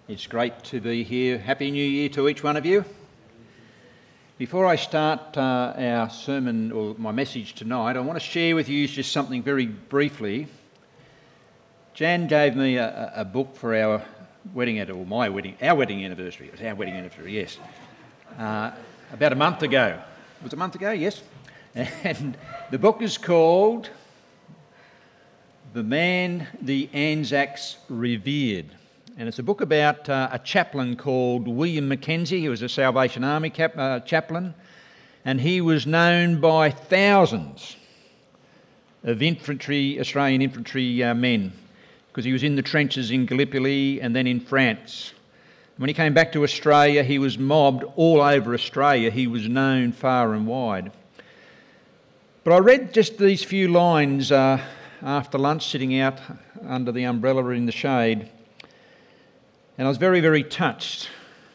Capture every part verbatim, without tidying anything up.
It's great to be here. Happy New Year to each one of you. Before I start uh, our sermon or my message tonight, I want to share with you just something very briefly. Jan gave me a, a book for our wedding, or my wedding, our wedding anniversary. It was our wedding anniversary, yes. Uh, about a month ago. Was it a month ago? Yes. And the book is called The Man the Anzacs Revered. And it's a book about uh, a chaplain called William Mackenzie. He was a Salvation Army cap- uh, chaplain, and he was known by thousands of infantry, Australian infantry uh, men, because he was in the trenches in Gallipoli and then in France. When he came back to Australia, he was mobbed all over Australia. He was known far and wide. But I read just these few lines uh, after lunch, sitting out under the umbrella in the shade, and I was very, very touched.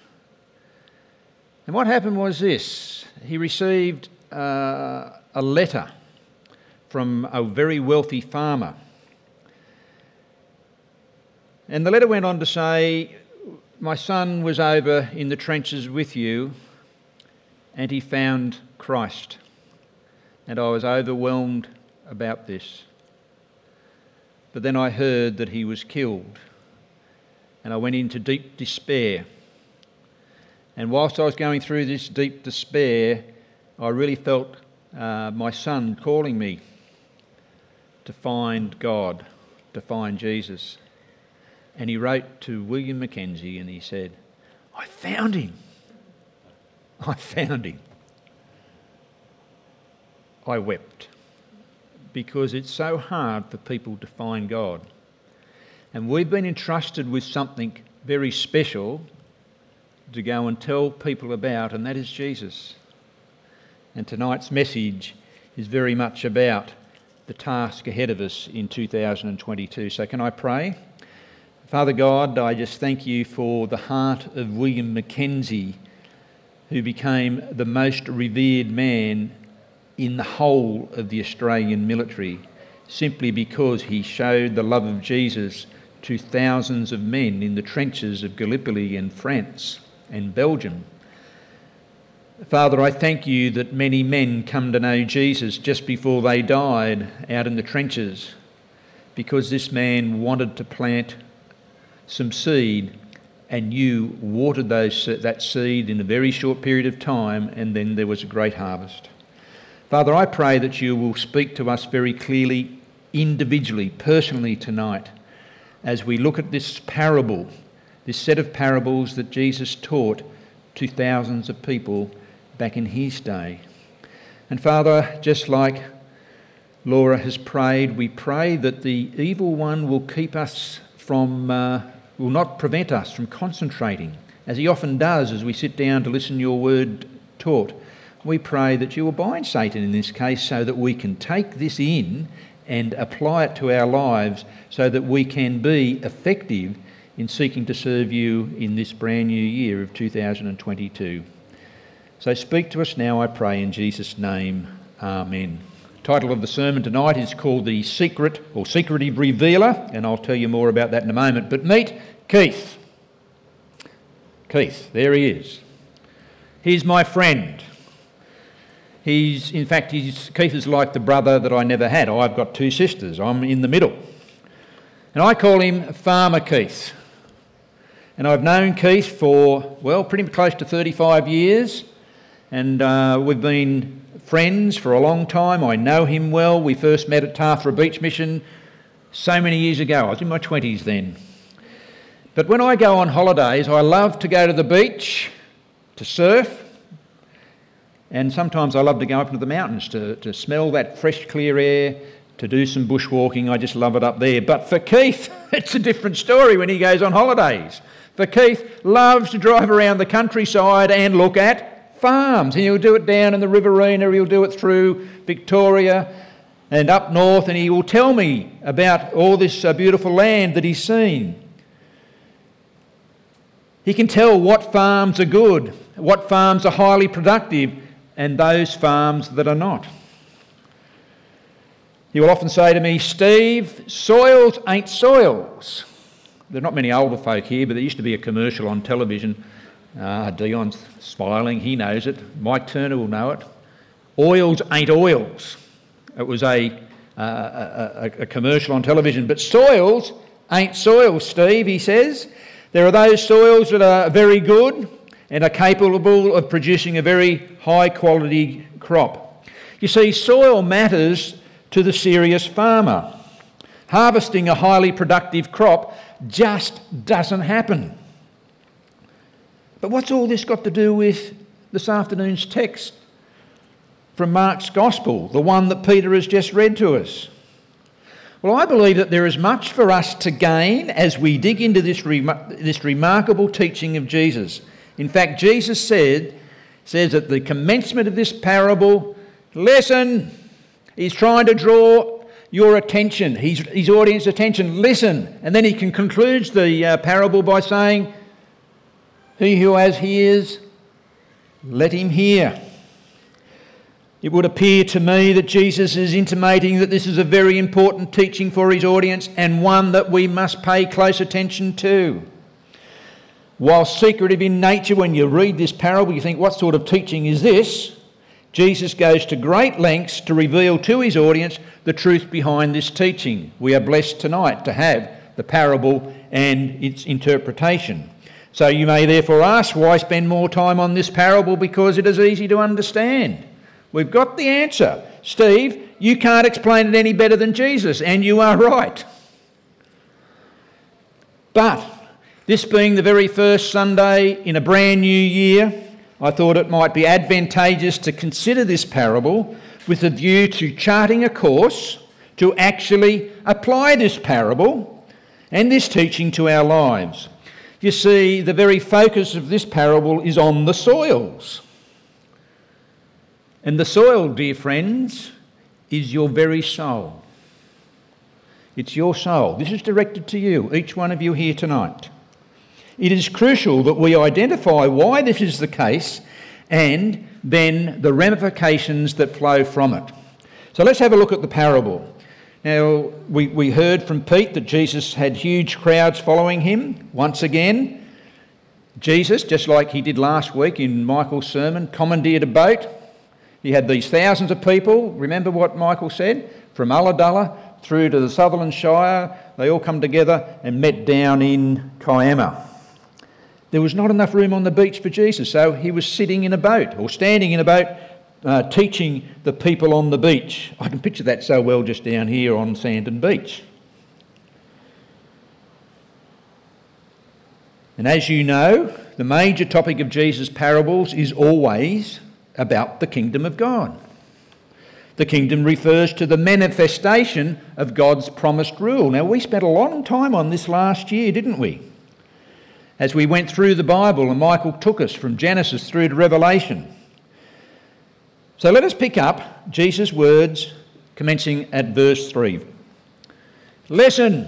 And what happened was this. He received uh, a letter from a very wealthy farmer. And the letter went on to say, "My son was over in the trenches with you and he found Christ. And I was overwhelmed about this. But then I heard that he was killed. And I went into deep despair. And whilst I was going through this deep despair, I really felt uh, my son calling me to find God, to find Jesus." And he wrote to William Mackenzie and he said, "I found him. I found him." I wept, because it's so hard for people to find God. And we've been entrusted with something very special to go and tell people about, and that is Jesus. And tonight's message is very much about the task ahead of us in two thousand twenty-two. So can I pray? Father God, I just thank you for the heart of William Mackenzie, who became the most revered man in the whole of the Australian military, simply because he showed the love of Jesus to thousands of men in the trenches of Gallipoli and France and Belgium. Father, I thank you that many men come to know Jesus just before they died out in the trenches, because this man wanted to plant some seed and you watered those, that seed in a very short period of time, and then there was a great harvest. Father, I pray that you will speak to us very clearly, individually, personally tonight, as we look at this parable, this set of parables that Jesus taught to thousands of people back in his day. And Father, just like Laura has prayed, we pray that the evil one will keep us from, uh, will not prevent us from concentrating, as he often does as we sit down to listen to your word taught. We pray that you will bind Satan in this case so that we can take this in and apply it to our lives so that we can be effective in seeking to serve you in this brand new year of two thousand twenty-two. So speak to us now, I pray, in Jesus' name. Amen. The title of the sermon tonight is called The Secret or Secretive Revealer, and I'll tell you more about that in a moment. But meet Keith. Keith, there he is. He's my friend. He's, in fact, he's, Keith is like the brother that I never had. I've got two sisters. I'm in the middle. And I call him Farmer Keith. And I've known Keith for, well, pretty close to thirty-five years. And uh, we've been friends for a long time. I know him well. We first met at Tathra Beach Mission so many years ago. I was in my twenties then. But when I go on holidays, I love to go to the beach, to surf. And sometimes I love to go up into the mountains to, to smell that fresh, clear air, to do some bushwalking. I just love it up there. But for Keith, it's a different story when he goes on holidays. For Keith loves to drive around the countryside and look at farms. And he'll do it down in the Riverina, he'll do it through Victoria and up north, and he will tell me about all this uh, beautiful land that he's seen. He can tell what farms are good, what farms are highly productive, and those farms that are not. He will often say to me, "Steve, soils ain't soils. there are not many older folk here, but there used to be a commercial on television. Uh, Dion's smiling, he knows it. Mike Turner will know it. Oils ain't oils. It was a, uh, a, a, a commercial on television. But soils ain't soils, Steve, he says. There are those soils that are very good and are capable of producing a very high quality crop. You see, soil matters to the serious farmer. Harvesting a highly productive crop just doesn't happen. But what's all this got to do with this afternoon's text from Mark's Gospel, the one that Peter has just read to us? Well, I believe that there is much for us to gain as we dig into this, rem- this remarkable teaching of Jesus. In fact, Jesus said, says at the commencement of this parable, listen, he's trying to draw your attention, his, his audience attention, listen. And then he can concludes the uh, parable by saying, he who has ears, let him hear. It would appear to me that Jesus is intimating that this is a very important teaching for his audience and one that we must pay close attention to. While secretive in nature, when you read this parable, you think, what sort of teaching is this? Jesus goes to great lengths to reveal to his audience the truth behind this teaching. We are blessed tonight to have the parable and its interpretation. So you may therefore ask, why spend more time on this parable? Because it is easy to understand. We've got the answer. Steve, you can't explain it any better than Jesus, and you are right. But this being the very first Sunday in a brand new year, I thought it might be advantageous to consider this parable with a view to charting a course to actually apply this parable and this teaching to our lives. You see, the very focus of this parable is on the soils. And the soil, dear friends, is your very soul. It's your soul. This is directed to you, each one of you here tonight. It is crucial that we identify why this is the case and then the ramifications that flow from it. So let's have a look at the parable. Now, we, we heard from Pete that Jesus had huge crowds following him. Once again, Jesus, just like he did last week in Michael's sermon, commandeered a boat. He had these thousands of people. Remember what Michael said? From Ulladulla through to the Sutherland Shire, they all come together and met down in Kiama. There was not enough room on the beach for Jesus, so he was sitting in a boat or standing in a boat uh, teaching the people on the beach. I can picture that so well just down here on Sandon Beach. And as you know, the major topic of Jesus' parables is always about the kingdom of God. The kingdom refers to the manifestation of God's promised rule. Now, we spent a long time on this last year, didn't we? As we went through the Bible, and Michael took us from Genesis through to Revelation. So let us pick up Jesus' words commencing at verse three. Listen.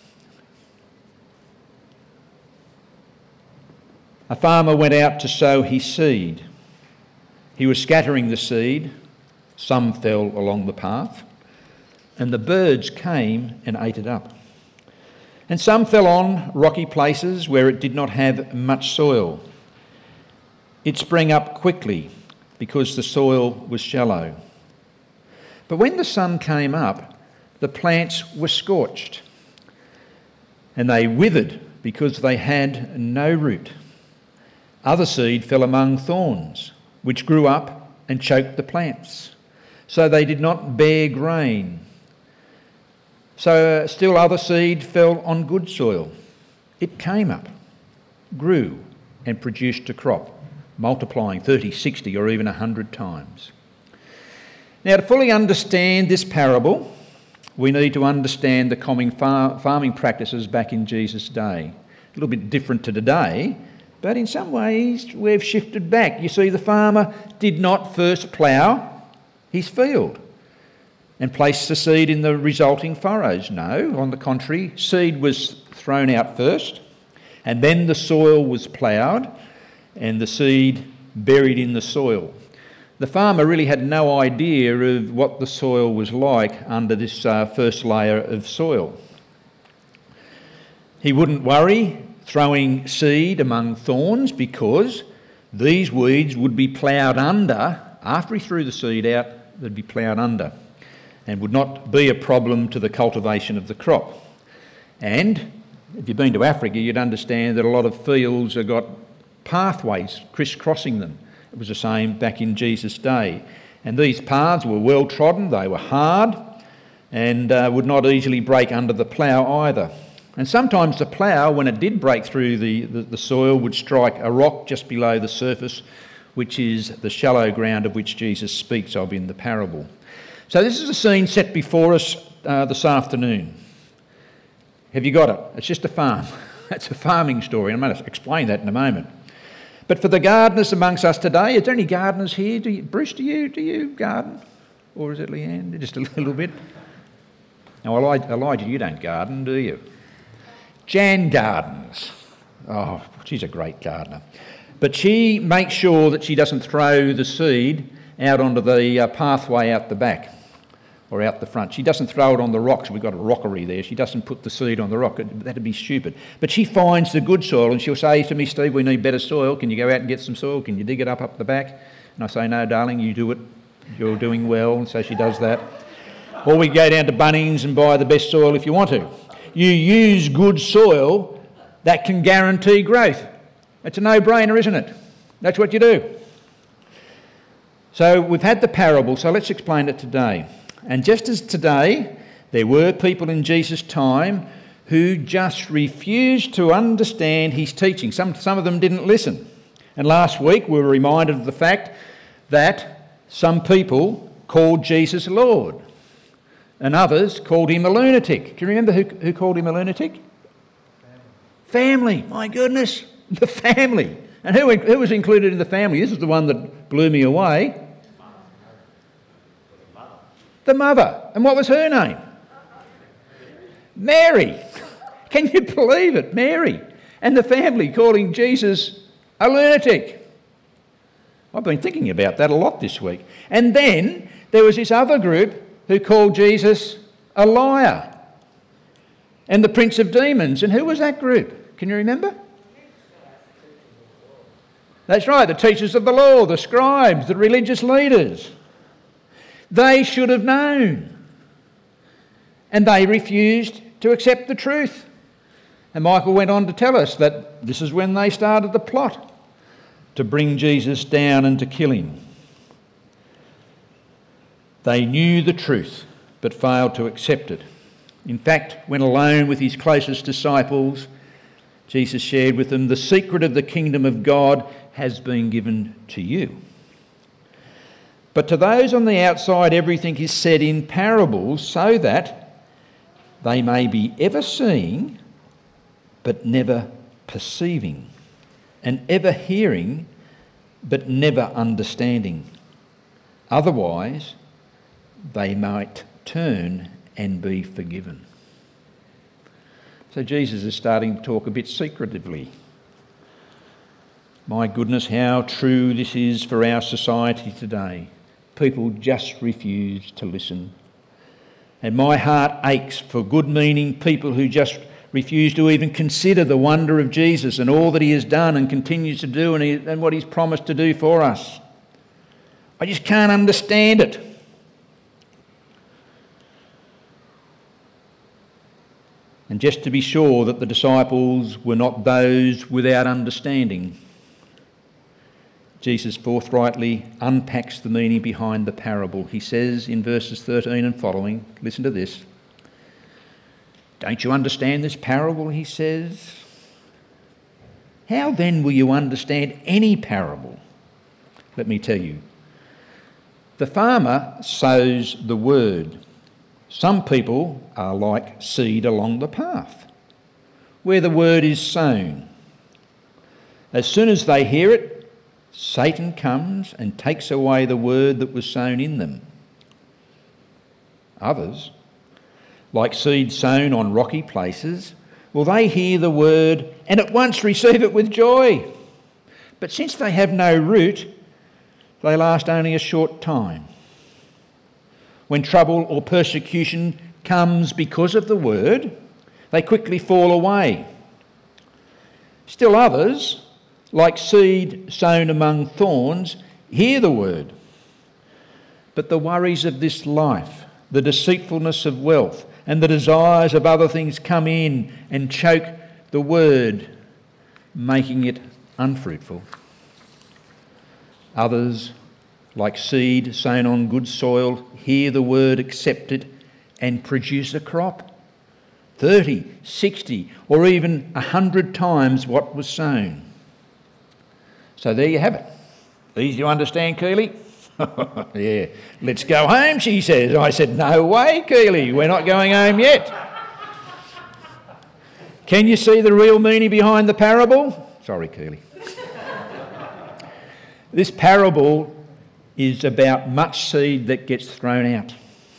A farmer went out to sow his seed. He was scattering the seed. Some fell along the path, and the birds came and ate it up. And some fell on rocky places where it did not have much soil. It sprang up quickly because the soil was shallow. But when the sun came up, the plants were scorched, and they withered because they had no root. Other seed fell among thorns, which grew up and choked the plants, so they did not bear grain. So uh, still other seed fell on good soil. It came up, grew, and produced a crop, multiplying thirty, sixty, or even one hundred times. Now, to fully understand this parable, we need to understand the common far- farming practices back in Jesus' day. A little bit different to today, but in some ways we've shifted back. You see, the farmer did not first plough his field and place the seed in the resulting furrows. No, on the contrary, seed was thrown out first, and then the soil was ploughed and the seed buried in the soil. The farmer really had no idea of what the soil was like under this uh, first layer of soil. He wouldn't worry throwing seed among thorns because these weeds would be ploughed under. After he threw the seed out, they'd be ploughed under and would not be a problem to the cultivation of the crop. And if you've been to Africa, you'd understand that a lot of fields have got pathways crisscrossing them. It was the same back in Jesus' day. And these paths were well trodden, they were hard, and uh, would not easily break under the plough either. And sometimes the plough, when it did break through the, the, the soil, would strike a rock just below the surface, which is the shallow ground of which Jesus speaks of in the parable. So this is a scene set before us uh, this afternoon. Have you got it? It's just a farm. It's a farming story. I'm going to explain that in a moment. But for the gardeners amongst us today, is there any gardeners here? Do you, Bruce, do you, do you garden? Or is it Leanne? Just a little bit? Now, Elijah, you don't garden, do you? Jan gardens. Oh, she's a great gardener. But she makes sure that she doesn't throw the seed out onto the uh, pathway out the back or out the front. She doesn't throw it on the rocks. We've got a rockery there. She doesn't put the seed on the rock. That'd be stupid. But she finds the good soil and she'll say to me, Steve, we need better soil. Can you go out and get some soil? Can you dig it up up the back? And I say, no, darling, you do it. You're doing well. And so she does that. Or we go down to Bunnings and buy the best soil if you want to. You use good soil that can guarantee growth. It's a no-brainer, isn't it? That's what you do. So we've had the parable, so let's explain it today. And just as today, there were people in Jesus' time who just refused to understand his teaching. Some, some of them didn't listen. And last week we were reminded of the fact that some people called Jesus Lord. And others called him a lunatic. Do you remember who, who called him a lunatic? Family. Family. My goodness. The family. And who, who was included in the family? This is the one that blew me away. The mother. And what was her name? Mary. Can you believe it? Mary. And the family calling Jesus a lunatic. I've been thinking about that a lot this week. And then there was this other group who called Jesus a liar and the prince of demons. And who was that group? Can you remember? That's right, the teachers of the law, the scribes, the religious leaders. They should have known. And they refused to accept the truth. And Michael went on to tell us that this is when they started the plot to bring Jesus down and to kill him. They knew the truth, but failed to accept it. In fact, when alone with his closest disciples, Jesus shared with them, the secret of the kingdom of God has been given to you. But to those on the outside, everything is said in parables so that they may be ever seeing, but never perceiving, and ever hearing, but never understanding. Otherwise, they might turn and be forgiven. So Jesus is starting to talk a bit secretively. My goodness, how true this is for our society today. People just refuse to listen. And my heart aches for good-meaning people who just refuse to even consider the wonder of Jesus and all that he has done and continues to do and, he, and what he's promised to do for us. I just can't understand it. And just to be sure that the disciples were not those without understanding, Jesus forthrightly unpacks the meaning behind the parable. He says in verses thirteen and following, listen to this. Don't you understand this parable, he says? How then will you understand any parable? Let me tell you. The farmer sows the word. Some people are like seed along the path, where the word is sown. As soon as they hear it, Satan comes and takes away the word that was sown in them. Others, like seed sown on rocky places, well, they hear the word and at once receive it with joy. But since they have no root, they last only a short time. When trouble or persecution comes because of the word, They quickly fall away. Still others, like seed sown among thorns, hear the word. But the worries of this life, the deceitfulness of wealth, and the desires of other things come in and choke the word, making it unfruitful. Others, like seed sown on good soil, hear the word, accept it, and produce a crop, thirty, sixty, or even a hundred times what was sown. So there you have it. Easy to understand, Keely? Yeah, let's go home, she says. I said, no way, Keely, we're not going home yet. Can you see the real meaning behind the parable? Sorry, Keely. This parable is about much seed that gets thrown out,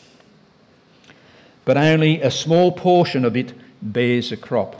but only a small portion of it bears a crop.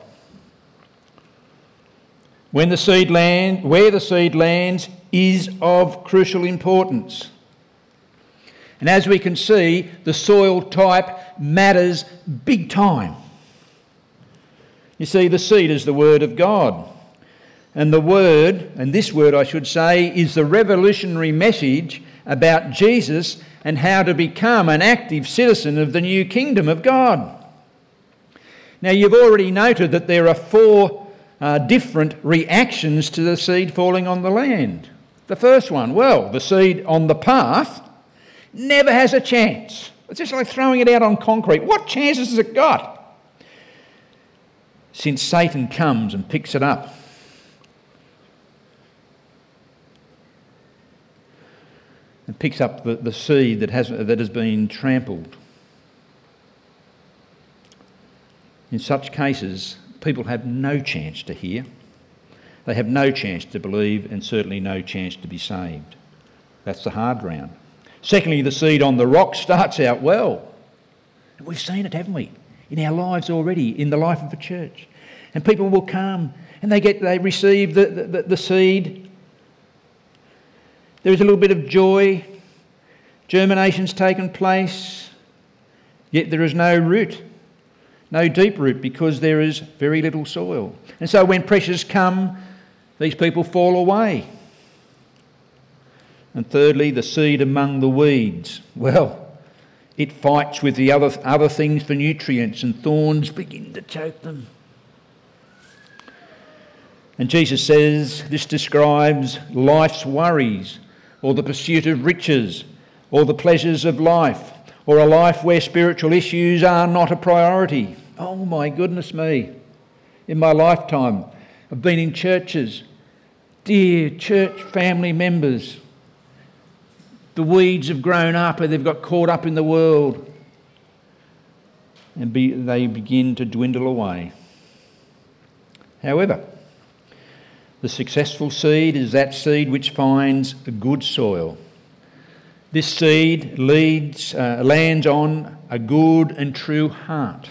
When the seed land, where the seed lands is of crucial importance. And as we can see, the soil type matters big time. You see, the seed is the word of God. And the word, and this word I should say, is the revolutionary message about Jesus and how to become an active citizen of the new kingdom of God. Now, you've already noted that there are four uh, different reactions to the seed falling on the land. The first one, well, the seed on the path never has a chance. It's just like throwing it out on concrete. What chances has it got? Since Satan comes and picks it up. And picks up the, the seed that has, that has been trampled. In such cases, people have no chance to hear. They have no chance to believe and certainly no chance to be saved. That's the hard ground. Secondly, the seed on the rock starts out well. And we've seen it, haven't we? In our lives already, in the life of the church. And people will come and they get they receive the, the, the seed. There is a little bit of joy. Germination's taken place. Yet there is no root. No deep root because there is very little soil. And so when pressures come, these people fall away. And thirdly, the seed among the weeds. Well, it fights with the other, other things for nutrients and thorns begin to choke them. And Jesus says this describes life's worries or the pursuit of riches or the pleasures of life or a life where spiritual issues are not a priority. Oh my goodness me. In my lifetime, I've been in churches, dear church family members. The weeds have grown up and they've got caught up in the world and be, they begin to dwindle away. However, the successful seed is that seed which finds a good soil. This seed leads, uh, lands on a good and true heart,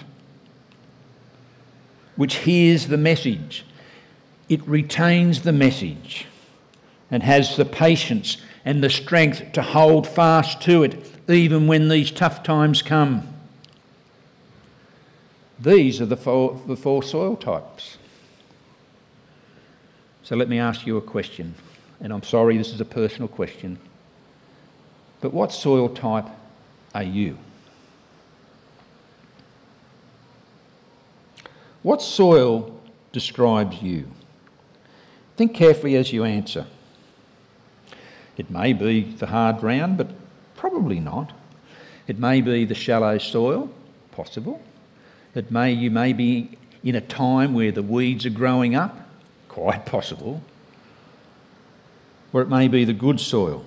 which hears the message. It retains the message and has the patience and the strength to hold fast to it, even when these tough times come. These are the four, the four soil types. So let me ask you a question, and I'm sorry this is a personal question, but what soil type are you? What soil describes you? Think carefully as you answer. It may be the hard ground, but probably not. It may be the shallow soil, possible. It may you may be in a time where the weeds are growing up, quite possible. Or it may be the good soil.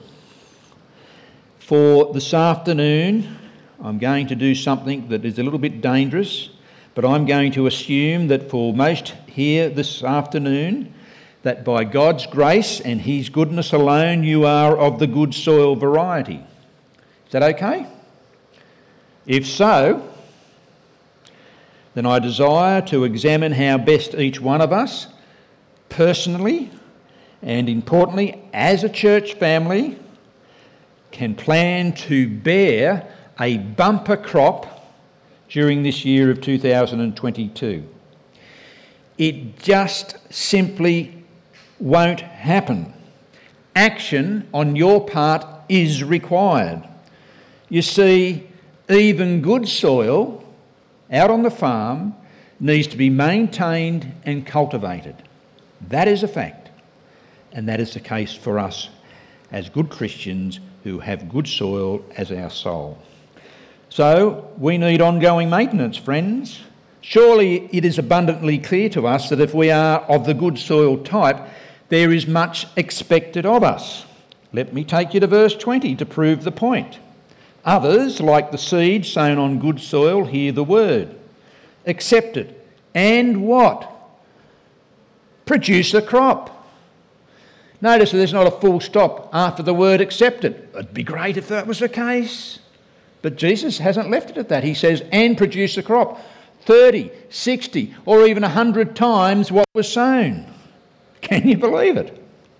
For this afternoon, I'm going to do something that is a little bit dangerous, but I'm going to assume that for most here this afternoon, that by God's grace and His goodness alone, you are of the good soil variety. Is that okay? If so, then I desire to examine how best each one of us, personally and importantly as a church family, can plan to bear a bumper crop during this year of two thousand twenty-two. It just simply won't happen. Action on your part is required. You see, even good soil out on the farm needs to be maintained and cultivated. That is a fact. And that is the case for us as good Christians who have good soil as our soul. So we need ongoing maintenance, friends. Surely it is abundantly clear to us that if we are of the good soil type, there is much expected of us. Let me take you to verse twenty to prove the point. Others, like the seed sown on good soil, hear the word, accept it, and what? Produce a crop. Notice that there's not a full stop after the word accepted. It'd be great if that was the case. But Jesus hasn't left it at that. He says, and produce a crop. thirty, sixty, or even one hundred times what was sown. Can you believe it?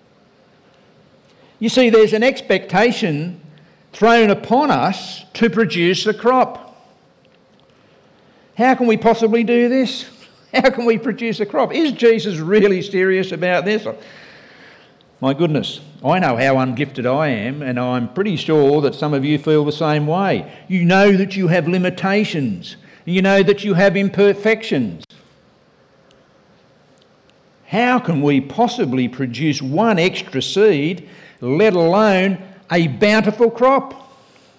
You see, there's an expectation thrown upon us to produce a crop. How can we possibly do this? How can we produce a crop? Is Jesus really serious about this? My goodness, I know how ungifted I am, and I'm pretty sure that some of you feel the same way. You know that you have limitations. You know that you have imperfections. How can we possibly produce one extra seed, let alone a bountiful crop?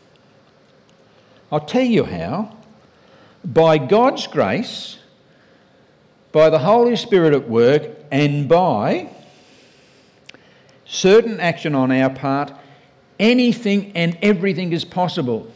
I'll tell you how. By God's grace, by the Holy Spirit at work, and by certain action on our part, anything and everything is possible.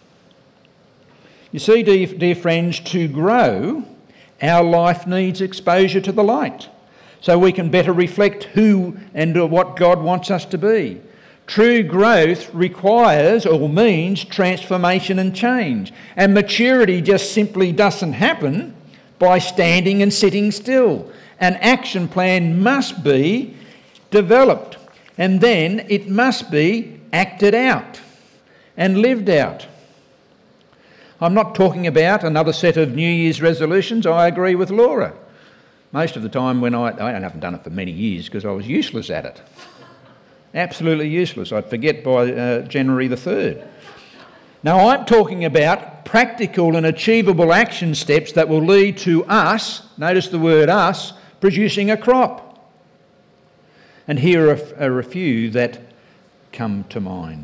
You see, dear, dear friends, to grow, our life needs exposure to the light so we can better reflect who and what God wants us to be. True growth requires or means transformation and change, and maturity just simply doesn't happen by standing and sitting still. An action plan must be developed, and then it must be acted out and lived out. I'm not talking about another set of New Year's resolutions. I agree with Laura. Most of the time when I... I haven't done it for many years because I was useless at it. Absolutely useless. I'd forget by uh, January the third. Now, I'm talking about practical and achievable action steps that will lead to us, notice the word us, producing a crop. And here are, are a few that come to mind.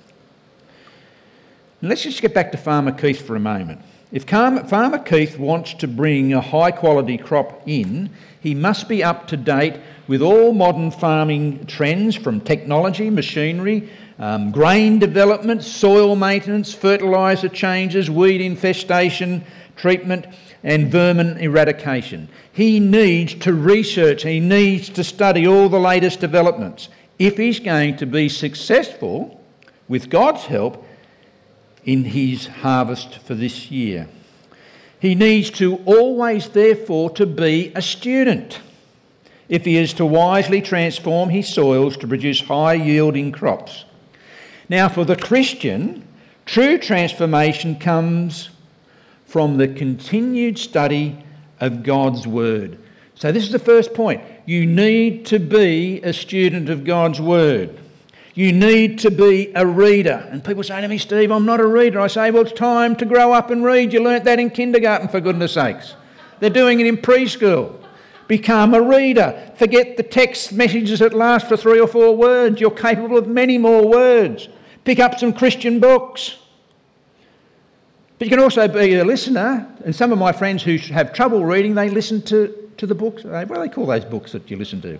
And let's just get back to Farmer Keith for a moment. If Farmer Keith wants to bring a high-quality crop in, he must be up to date with all modern farming trends from technology, machinery, um, grain development, soil maintenance, fertiliser changes, weed infestation treatment, and vermin eradication. He needs to research, he needs to study all the latest developments if he's going to be successful, with God's help, in his harvest for this year. He needs to always, therefore, to be a student if he is to wisely transform his soils to produce high-yielding crops. Now, for the Christian, true transformation comes from the continued study of God's Word. So this is the first point. You need to be a student of God's Word. You need to be a reader. And people say to me, Steve, I'm not a reader. I say, well, it's time to grow up and read. You learnt that in kindergarten, for goodness sakes. They're doing it in preschool. Become a reader. Forget the text messages that last for three or four words. You're capable of many more words. Pick up some Christian books. But you can also be a listener. And some of my friends who have trouble reading, they listen to, to the books. What do they call those books that you listen to?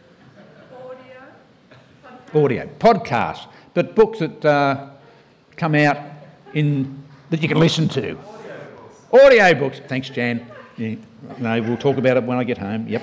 Audio, podcast, but books that uh, come out in that you can listen to. Audio books. Thanks, Jan. Yeah, no, we'll talk about it when I get home. Yep.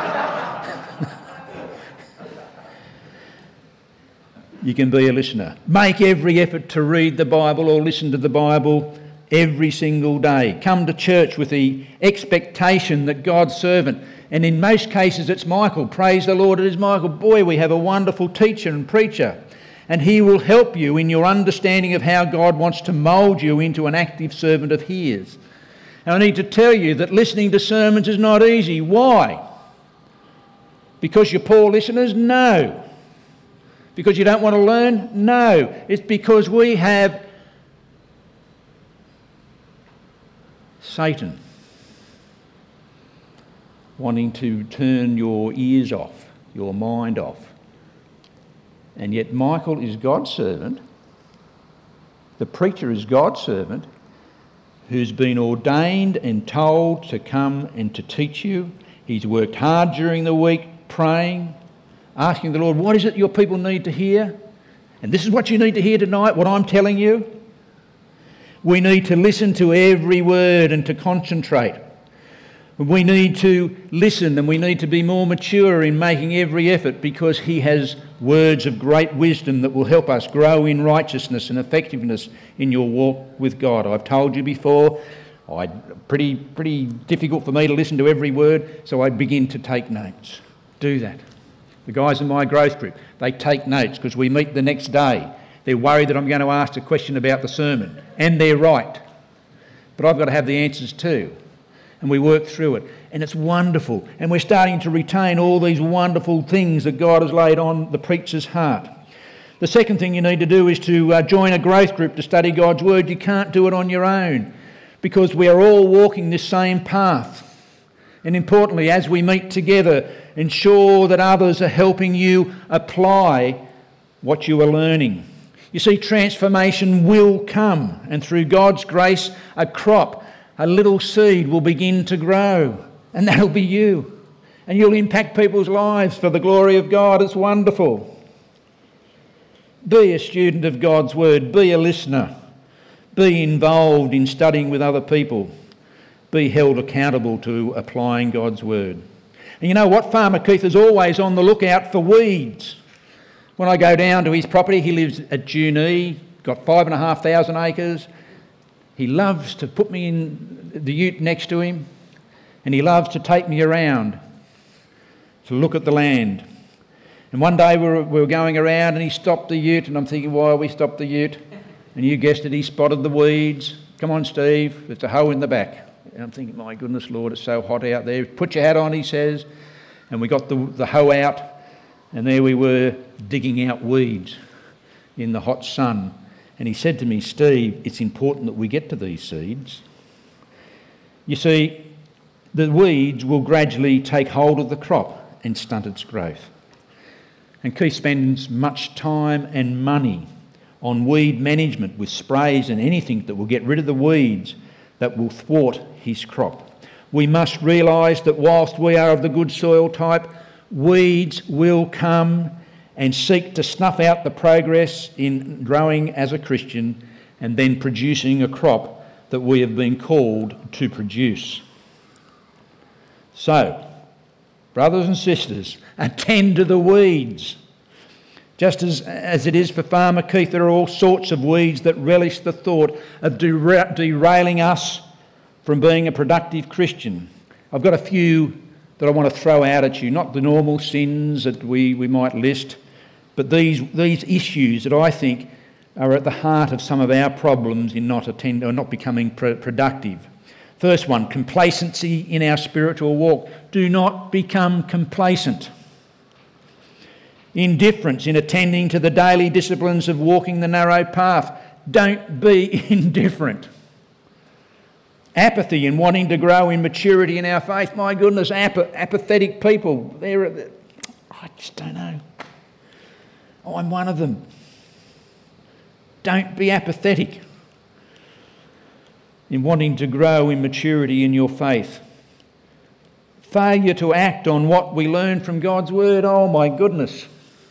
You can be a listener. Make every effort to read the Bible or listen to the Bible every single day. Come to church with the expectation that God's servant, and in most cases it's Michael. Praise the Lord, it is Michael. Boy, we have a wonderful teacher and preacher. And he will help you in your understanding of how God wants to mould you into an active servant of his. And I need to tell you that listening to sermons is not easy. Why? Because you're poor listeners? No. Because you don't want to learn? No. It's because we have Satan wanting to turn your ears off, your mind off. And yet Michael is God's servant. The preacher is God's servant who's been ordained and told to come and to teach you. He's worked hard during the week praying, asking the Lord, what is it your people need to hear? And this is what you need to hear tonight, what I'm telling you. We need to listen to every word and to concentrate. We need to listen and we need to be more mature in making every effort, because he has words of great wisdom that will help us grow in righteousness and effectiveness in your walk with God. I've told you before, I pretty pretty difficult for me to listen to every word, so I begin to take notes. Do that. The guys in my growth group, they take notes because we meet the next day. They're worried that I'm going to ask a question about the sermon, and they're right. But I've got to have the answers too. And we work through it. And it's wonderful. And we're starting to retain all these wonderful things that God has laid on the preacher's heart. The second thing you need to do is to uh, join a growth group to study God's Word. You can't do it on your own, because we are all walking this same path. And importantly, as we meet together, ensure that others are helping you apply what you are learning. You see, transformation will come, and through God's grace, a crop, a little seed will begin to grow, and that'll be you. And you'll impact people's lives for the glory of God. It's wonderful. Be a student of God's Word. Be a listener. Be involved in studying with other people. Be held accountable to applying God's Word. And you know what? Farmer Keith is always on the lookout for weeds. When I go down to his property, he lives at Junee, got five and a half thousand acres. He loves to put me in the ute next to him, and he loves to take me around to look at the land. And one day we were, we were going around and he stopped the ute, and I'm thinking, why we stopped the ute? And you guessed it, he spotted the weeds. Come on, Steve, there's a hoe in the back. And I'm thinking, my goodness, Lord, it's so hot out there. Put your hat on, he says. And we got the, the hoe out, and there we were digging out weeds in the hot sun. And he said to me, Steve, it's important that we get to these seeds. You see, the weeds will gradually take hold of the crop and stunt its growth. And Keith spends much time and money on weed management with sprays and anything that will get rid of the weeds that will thwart his crop. We must realise that whilst we are of the good soil type, weeds will come and seek to snuff out the progress in growing as a Christian and then producing a crop that we have been called to produce. So, brothers and sisters, attend to the weeds. Just as, as it is for Farmer Keith, there are all sorts of weeds that relish the thought of dera- derailing us from being a productive Christian. I've got a few that I want to throw out at you, not the normal sins that we, we might list, but these these issues that I think are at the heart of some of our problems in not attend or not becoming pr- productive. First one, complacency in our spiritual walk. Do not become complacent. Indifference in attending to the daily disciplines of walking the narrow path. Don't be indifferent. Apathy in wanting to grow in maturity in our faith. My goodness, ap- apathetic people. They're, I just don't know. Oh, I'm one of them. Don't be apathetic in wanting to grow in maturity in your faith. Failure to act on what we learn from God's Word. Oh, my goodness.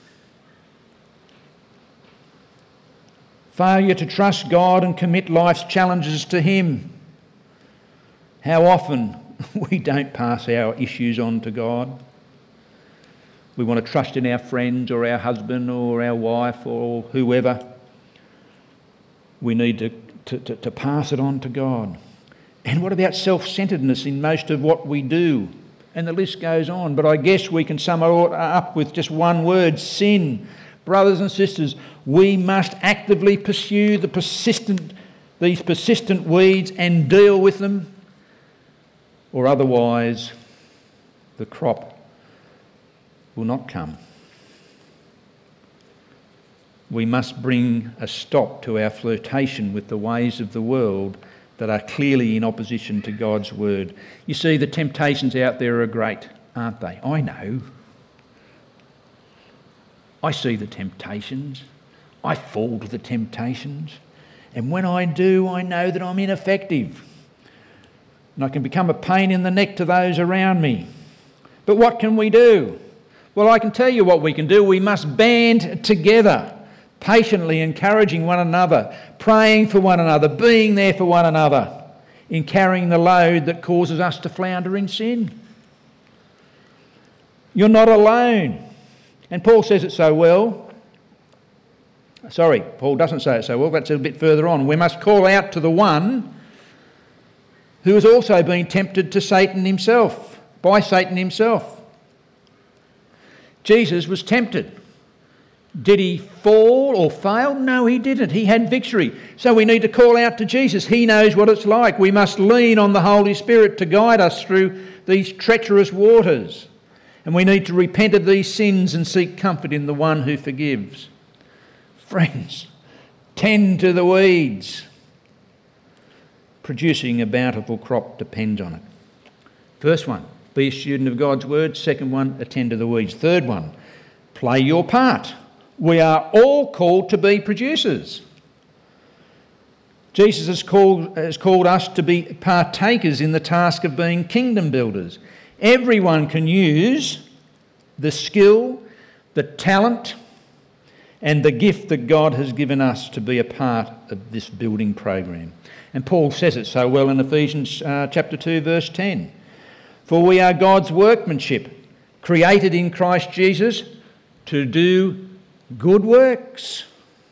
Failure to trust God and commit life's challenges to Him. How often we don't pass our issues on to God. We want to trust in our friends or our husband or our wife or whoever. We need to, to, to, to pass it on to God. And what about self-centeredness in most of what we do? And the list goes on. But I guess we can sum it all up with just one word: sin. Brothers and sisters, we must actively pursue the persistent, these persistent weeds and deal with them. or otherwise the crop will not come. We must bring a stop to our flirtation with the ways of the world that are clearly in opposition to God's word. You see, the temptations out there are great, aren't they? I know. I see the temptations. I fall to the temptations. And when I do, I know that I'm ineffective. And I can become a pain in the neck to those around me. But what can we do? Well, I can tell you what we can do. We must band together, patiently encouraging one another, praying for one another, being there for one another, in carrying the load that causes us to flounder in sin. You're not alone. And Paul says it so well. Sorry, Paul doesn't say it so well. That's a bit further on. We must call out to the one who has also been tempted to Satan himself, by Satan himself. Jesus was tempted. Did he fall or fail? No, he didn't. He had victory. So we need to call out to Jesus. He knows what it's like. We must lean on the Holy Spirit to guide us through these treacherous waters. And we need to repent of these sins and seek comfort in the one who forgives. Friends, tend to the weeds. Producing a bountiful crop depends on it. First one, be a student of God's word. Second one, attend to the weeds. Third one, play your part. We are all called to be producers. Jesus has called, has called us to be partakers in the task of being kingdom builders. Everyone can use the skill, the talent, and the gift that God has given us to be a part of this building program. And Paul says it so well in Ephesians uh, chapter two, verse ten. For we are God's workmanship, created in Christ Jesus to do good works.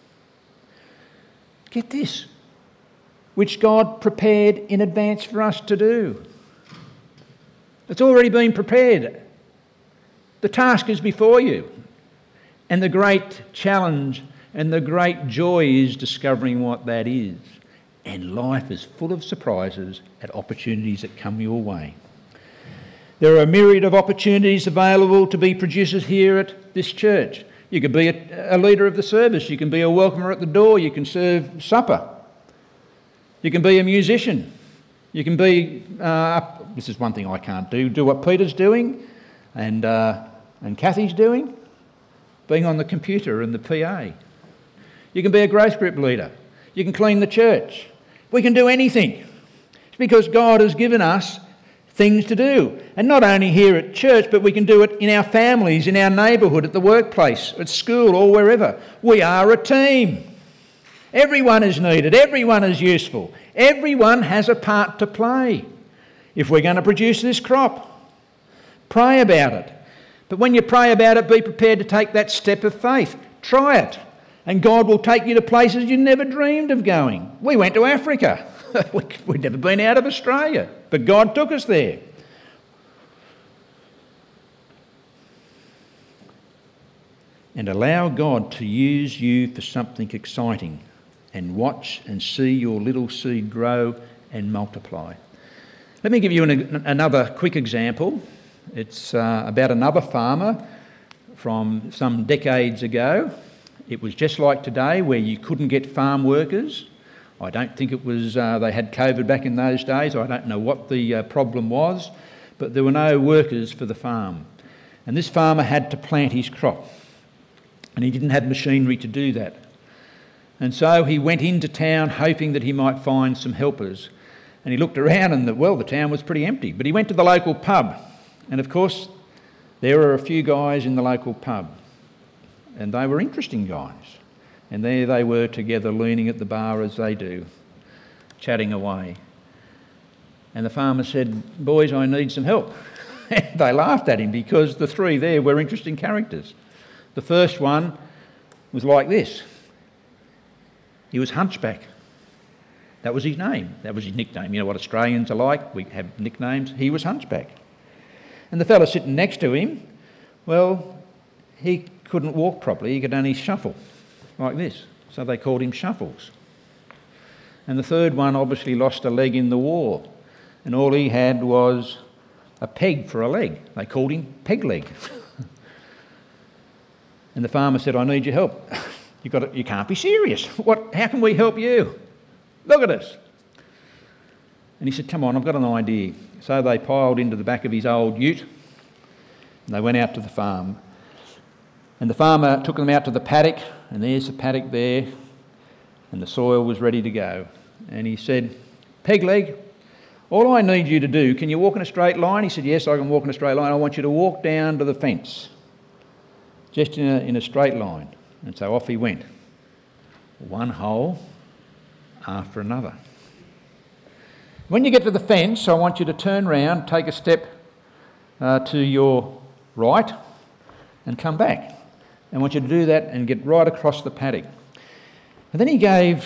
Get this, which God prepared in advance for us to do. It's already been prepared. The task is before you. And the great challenge and the great joy is discovering what that is. And life is full of surprises and opportunities that come your way. There are a myriad of opportunities available to be producers here at this church. You could be a, a leader of the service. You can be a welcomer at the door. You can serve supper. You can be a musician. You can be, uh, this is one thing I can't do, do what Peter's doing and, uh, and Kathy's doing, being on the computer and the P A. You can be a growth group leader. You can clean the church. We can do anything. It's because God has given us things to do. And not only here at church, but we can do it in our families, in our neighbourhood, at the workplace, at school or wherever. We are a team. Everyone is needed. Everyone is useful. Everyone has a part to play if we're going to produce this crop. Pray about it. But when you pray about it, be prepared to take that step of faith. Try it. And God will take you to places you never dreamed of going. We went to Africa. We'd never been out of Australia, but God took us there. And allow God to use you for something exciting, and watch and see your little seed grow and multiply. Let me give you an, another quick example. It's uh, about another farmer from some decades ago. It was just like today, where you couldn't get farm workers. I don't think it was, uh, they had COVID back in those days. I don't know what the uh, problem was, but there were no workers for the farm. And this farmer had to plant his crop, and he didn't have machinery to do that. And so he went into town hoping that he might find some helpers. And he looked around and, the, well, the town was pretty empty. But he went to the local pub. And of course, there were a few guys in the local pub. And they were interesting guys. And there they were together, leaning at the bar as they do, chatting away. And the farmer said, "Boys, I need some help." And they laughed at him because the three there were interesting characters. The first one was like this. He was Hunchback. That was his name. That was his nickname. You know what Australians are like? We have nicknames. He was Hunchback. And the fellow sitting next to him, well, he couldn't walk properly. He could only shuffle like this. So they called him Shuffles. And the third one obviously lost a leg in the war. and all he had was a peg for a leg. They called him Peg Leg. And the farmer said, I need your help. You got to, you can't be serious. What? How can we help you? Look at us. And he said, come on, I've got an idea. So they piled into the back of his old ute and they went out to the farm. And the farmer took them out to the paddock, and there's the paddock there, and the soil was ready to go. And he said, Peg Leg, all I need you to do, can you walk in a straight line? He said, yes, I can walk in a straight line. I want you to walk down to the fence, just in a, in a straight line. And so off he went, one hole after another. When you get to the fence, I want you to turn round, take a step uh, to your right and come back. I want you to do that and get right across the paddock. And then he gave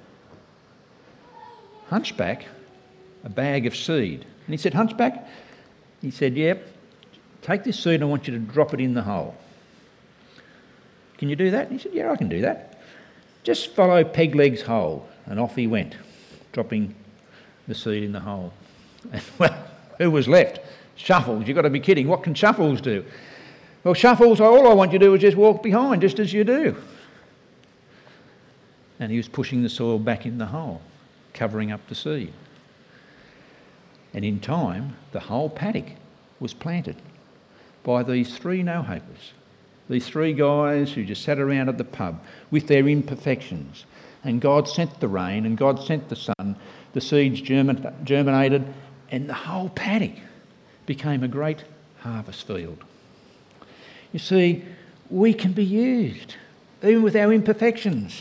Hunchback a bag of seed. And he said, Hunchback, he said, yep, take this seed and I want you to drop it in the hole. Can you do that? And he said, yeah, I can do that. Just follow Peg Leg's hole. And off he went, dropping the seed in the hole. And well, who was left? Shuffles. You've got to be kidding. What can Shuffles do? Well, Shuffles, all I want you to do is just walk behind, just as you do. And he was pushing the soil back in the hole, covering up the seed. And in time, the whole paddock was planted by these three no-hopers, these three guys who just sat around at the pub with their imperfections. And God sent the rain and God sent the sun, the seeds germin- germinated, and the whole paddock became a great harvest field. You see, we can be used, even with our imperfections.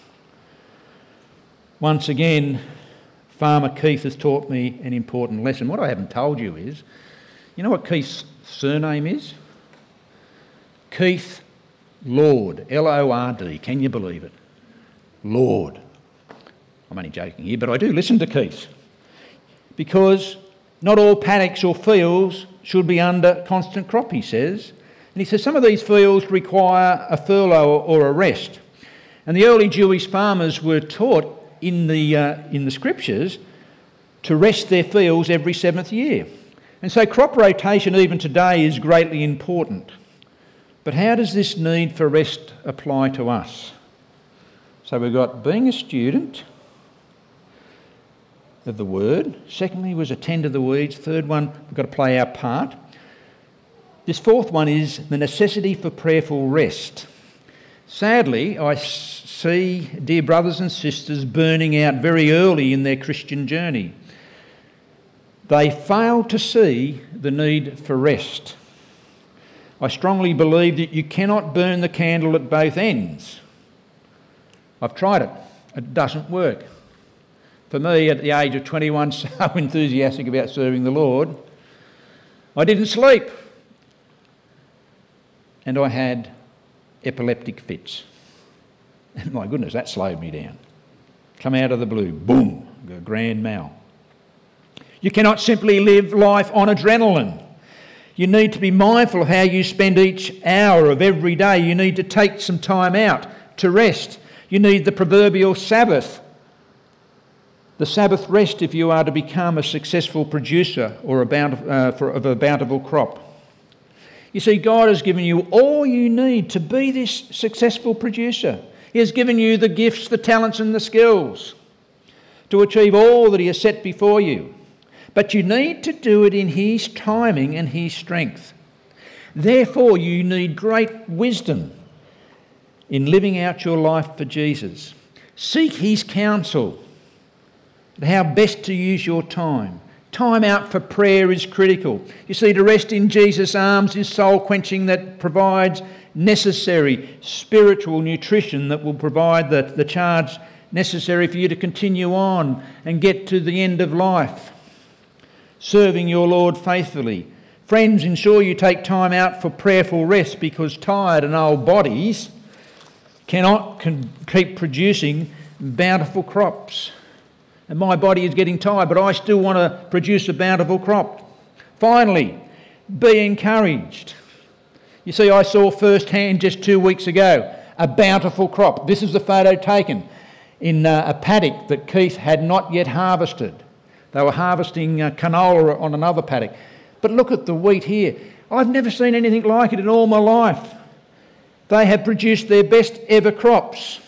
Once again, Farmer Keith has taught me an important lesson. What I haven't told you is, you know what Keith's surname is? Keith Lord, L O R D. Can you believe it? Lord. I'm only joking here, but I do listen to Keith. Because not all paddocks or fields should be under constant crop, he says. And he says some of these fields require a furlough or a rest. And the early Jewish farmers were taught in the uh, in the scriptures to rest their fields every seventh year. And so crop rotation even today is greatly important. But how does this need for rest apply to us? So we've got being a student of the word. Secondly was attend to the weeds. Third one, we've got to play our part. This fourth one is the necessity for prayerful rest. Sadly, I see dear brothers and sisters burning out very early in their Christian journey. They fail to see the need for rest. I strongly believe that you cannot burn the candle at both ends. I've tried it. It doesn't work. For me, at the age of twenty-one, so enthusiastic about serving the Lord, I didn't sleep. And I had epileptic fits. And my goodness, that slowed me down. Come out of the blue, boom, a grand mal. You cannot simply live life on adrenaline. You need to be mindful of how you spend each hour of every day. You need to take some time out to rest. You need the proverbial Sabbath. The Sabbath rest if you are to become a successful producer or a bount- uh, for, of a bountiful crop. You see, God has given you all you need to be this successful producer. He has given you the gifts, the talents and the skills to achieve all that He has set before you. But you need to do it in His timing and His strength. Therefore, you need great wisdom in living out your life for Jesus. Seek His counsel on how best to use your time. Time out for prayer is critical. You see, to rest in Jesus' arms is soul-quenching that provides necessary spiritual nutrition that will provide the, the charge necessary for you to continue on and get to the end of life, serving your Lord faithfully. Friends, ensure you take time out for prayerful rest because tired and old bodies cannot con- keep producing bountiful crops. And my body is getting tired, but I still want to produce a bountiful crop. Finally, be encouraged. You see, I saw firsthand just two weeks ago a bountiful crop. This is the photo taken in uh, a paddock that Keith had not yet harvested. They were harvesting uh, canola on another paddock. But look at the wheat here. I've never seen anything like it in all my life. They have produced their best ever crops.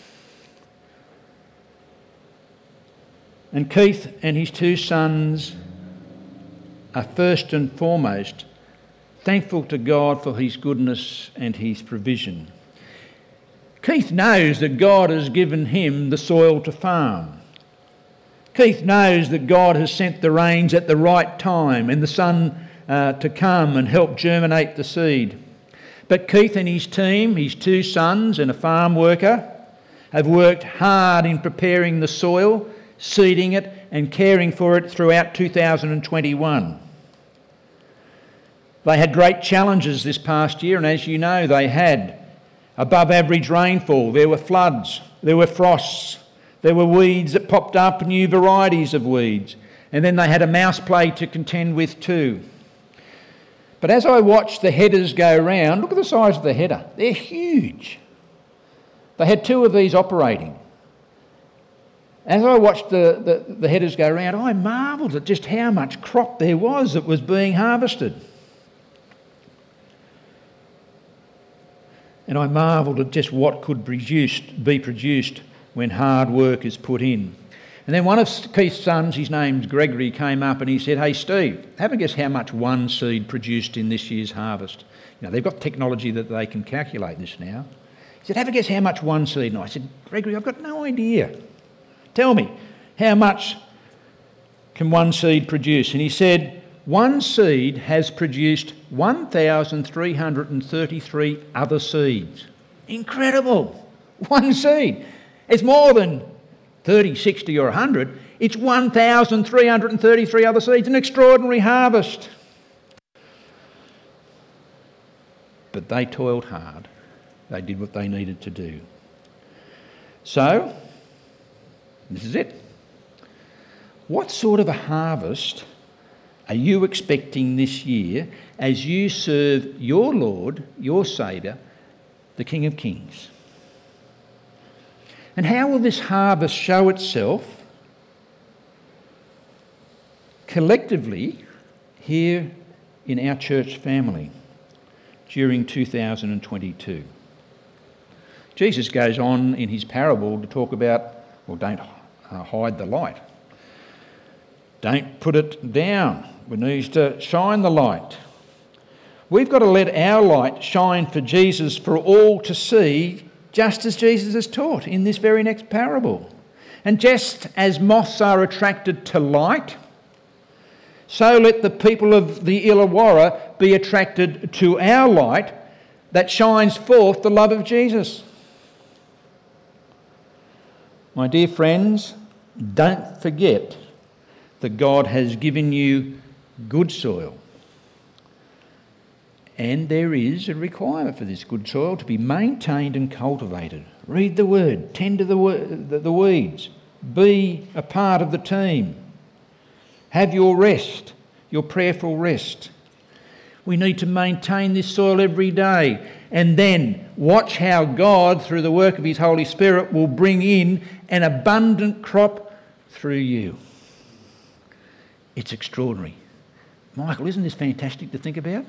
And Keith and his two sons are first and foremost thankful to God for his goodness and his provision. Keith knows that God has given him the soil to farm. Keith knows that God has sent the rains at the right time and the sun uh, to come and help germinate the seed. But Keith and his team, his two sons and a farm worker, have worked hard in preparing the soil, seeding it and caring for it throughout two thousand twenty-one. They had great challenges this past year, and as you know, they had above average rainfall, there were floods, there were frosts, there were weeds that popped up, new varieties of weeds, and then they had a mouse plague to contend with too. But as I watched the headers go round, look at the size of the header. They're huge. They had two of these operating. As I watched the, the, the headers go round, I marvelled at just how much crop there was that was being harvested. And I marvelled at just what could produced, be produced when hard work is put in. And then one of Keith's sons, his name's Gregory, came up and he said, "Hey Steve, have a guess how much one seed produced in this year's harvest." You know, they've got technology that they can calculate this now. He said, "Have a guess how much one seed?" And I said, "Gregory, I've got no idea. Tell me, how much can one seed produce?" And he said, one seed has produced one thousand three hundred thirty-three other seeds. Incredible! One seed. It's more than thirty, sixty or one hundred. It's one thousand three hundred thirty-three other seeds. An extraordinary harvest. But they toiled hard. They did what they needed to do. So, this is it. What sort of a harvest are you expecting this year as you serve your Lord, your Saviour, the King of Kings? And how will this harvest show itself collectively here in our church family during two thousand twenty-two? Jesus goes on in his parable to talk about, well, don't uh, hide the light. Don't put it down. We need to shine the light. We've got to let our light shine for Jesus for all to see, just as Jesus has taught in this very next parable. And just as moths are attracted to light, so let the people of the Illawarra be attracted to our light that shines forth the love of Jesus. My dear friends, don't forget that God has given you good soil. And there is a requirement for this good soil to be maintained and cultivated. Read the word, tend to the, the, the weeds, be a part of the team. Have your rest, your prayerful rest. We need to maintain this soil every day and then watch how God, through the work of his Holy Spirit, will bring in an abundant crop through you. It's extraordinary. Michael, isn't this fantastic to think about?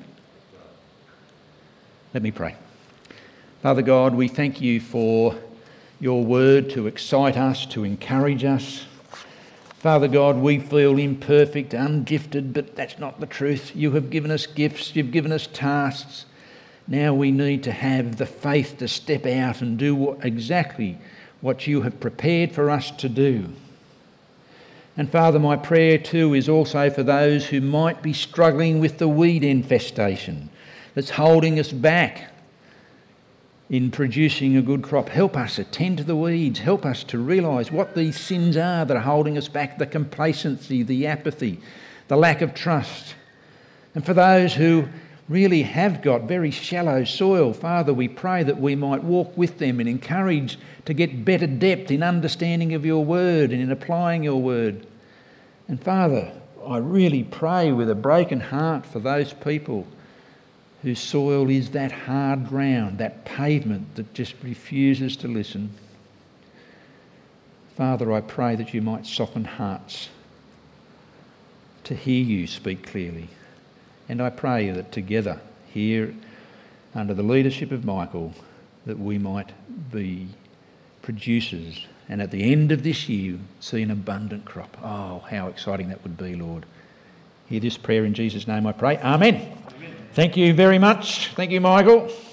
Let me pray. Father God, we thank you for your word to excite us, to encourage us. Father God, we feel imperfect, ungifted, but that's not the truth. You have given us gifts, you've given us tasks. Now we need to have the faith to step out and do what, exactly what you have prepared for us to do. And Father, my prayer too is also for those who might be struggling with the weed infestation that's holding us back in producing a good crop. Help us attend to the weeds. Help us to realise what these sins are that are holding us back, the complacency, the apathy, the lack of trust. And for those who really have got very shallow soil, Father, we pray that we might walk with them and encourage to get better depth in understanding of your word and in applying your word. And Father, I really pray with a broken heart for those people whose soil is that hard ground, that pavement that just refuses to listen. Father, I pray that you might soften hearts to hear you speak clearly. And I pray that together here, under the leadership of Michael, that we might be producers and at the end of this year see an abundant crop. Oh, how exciting that would be, Lord. Hear this prayer in Jesus' name I pray. Amen. Amen. Thank you very much. Thank you, Michael.